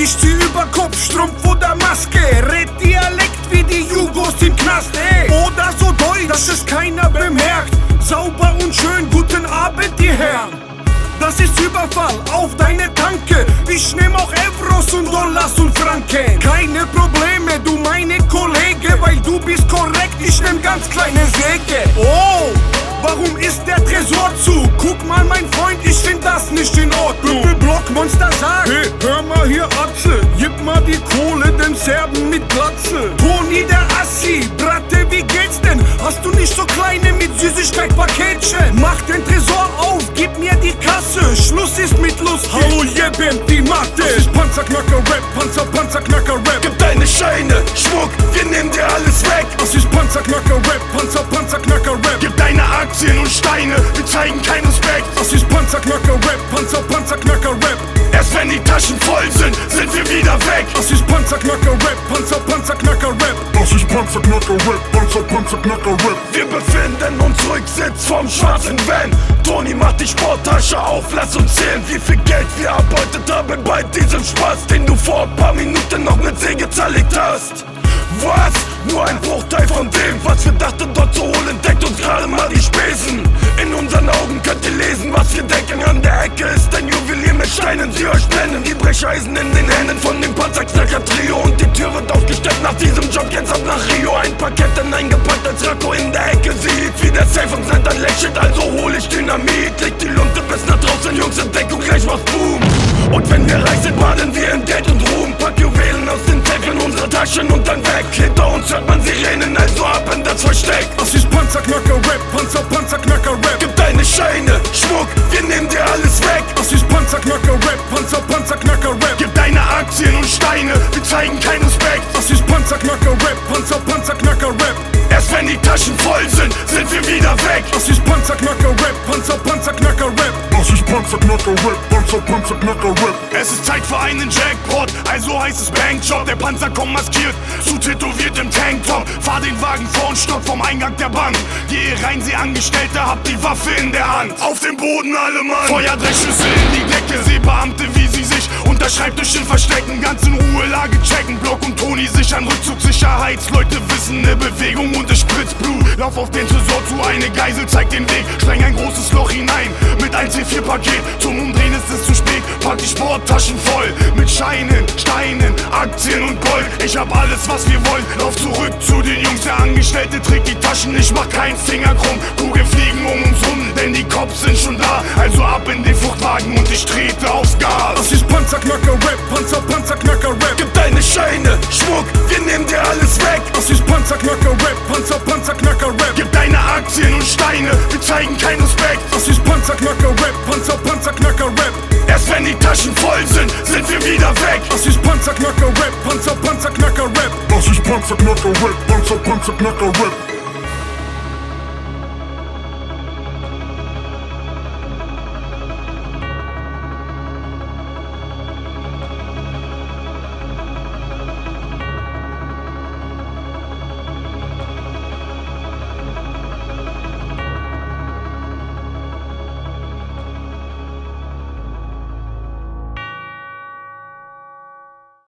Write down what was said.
Ich zieh über Kopf, Strumpf oder Maske, red Dialekt wie die Jugos im Knast, ey. Oder so deutsch, dass es keiner bemerkt. Sauber und schön, guten Abend, die Herren. Das ist Überfall auf deine Tanke. Ich nehm auch Euros und Dollars und Franken. Keine Probleme, du meine Kollege, weil du bist korrekt, ich nehm ganz kleine Säge. Oh, warum ist der Tresor zu? Guck mal, mein Freund, ich find das nicht in Ordnung. Blockmonster sagt: hey, hör mal hier, Atze, gib mal die Kohle dem Serben mit Glatze. Toni der Assi, Bratte, wie geht's denn? Hast du nicht so kleine mit Süßigkeit-Paketchen? Mach den Tresor auf, gib mir die Kasse. Schluss ist mit Lust. Hallo, jebem die Mathe. Das ist Panzerknacker-Rap, Panzerknacker-Rap. Gib deine Scheine, Schmuck, wir nehmen dir alles weg. Das ist Panzerknacker-Rap, Panzerknacker-Rap. Gib deine Aktien und Steine, wir zeigen keinen Respekt. Das ist Panzerknacker-Rap, Panzerknacker-Rap. Erst wenn die Taschen voll sind wir wieder weg. Das ist Panzerknacker-Rap, Panzerknacker-Rap. Das ist Panzerknacker-Rap, Panzerknacker-Rap. Wir befinden uns Rücksitz vom schwarzen Van. Toni macht die Sporttasche auf, lass uns sehen, wie viel Geld wir erbeutet haben bei diesem Spaß, den du vor ein paar Minuten noch mit Säge zerlegt hast. Was? Nur ein Bruchteil von dem, was wir dachten dort zu holen, deckt uns gerade mal die Spesen. In unseren Augen könnt ihr lesen, was wir denken. An der Ecke ist ein Juwelier mit Steinen, die euch nennen. Die Brecheisen in den Händen von dem Panzerknacker-Trio. Und die Tür wird aufgestellt nach diesem Job, jetzt ab nach Rio. Ein Paket dann eingepackt als Racco in der Ecke. Sieht wie der Safe und Center lächelt, also hol ich Dynamit. Leg die Lunte bis nach draußen, Jungs, in Deckung, gleich macht's Boom. Und wenn wir reich sind, baden wir in Geld und Ruhm. Pack Juwelen aus den Safe in unsere Taschen und dann weg. Hinter uns hört man Sirenen, also ab in das Versteck. Das ist Panzerknacker-Rap, Panzerknacker-Rap. Gib deine Scheine, Schmuck, wir nehmen dir alles weg. Das ist Panzerknacker-Rap, Panzerknacker-Rap. Gib deine Aktien und Steine, wir zeigen keinen Respekt. Das ist Panzerknacker-Rap, Panzerknacker-Rap. Erst wenn die Taschen voll sind wir wieder weg. Das ist Panzerknacker-Rap, Panzerknacker-Rap. Das ist Panzerknacker-Rap, Panzerknacker-Rap. Es ist Zeit für einen Jackpot, also heißt es Bankjob. Der Panzer kommt maskiert, zu tätowiert im Tanktop. Fahr den Wagen vor und stopp vom Eingang der Bank. Gehe rein, sie Angestellte, habt die Waffe in der Hand. Auf dem Boden alle Mann, Feuerdreckschüsse in die Decke. Seebeamte, wie sie sich unter Schreibtischen verstecken. Ganz in Ruhe Lage checken, Block und Toni sichern Rückzugssicherheitsleute wissen ne Bewegung und es spritzt Blut. Lauf auf den Tresor zu, eine Geisel zeigt den Weg. Spreng ein großes Loch hinein mit ein C4-Paket. Zum Umdrehen ist es zu spät, pack die Sporttaschen voll mit Scheinen, Steinen, Aktien und Gold. Ich hab alles, was wir wollen. Lauf zurück zu den Jungs, der Angestellte trägt die Taschen. Ich mach keinen Finger krumm, Kugeln fliegen um uns rum, denn die Cops sind schon da. Also ab in den Fluchtwagen und ich trete aufs Gas. Das ist Panzerknacker-Rap, Panzerknacker-Rap. Gib deine Scheine, Schmuck, wir nehmen dir alles weg. Das ist Panzerknacker-Rap, Panzerknacker-Rap. Gib deine Aktien und Steine, wir zeigen keinen Respekt. Das ist Panzerknacker-Rap, Panzerknacker-Rap. Erst wenn die Taschen voll sind wir wieder weg. Das ist Panzerknacker-Rap, Panzerknacker-Rap. Das ist Panzerknacker-Rap, Panzerknacker-Rap.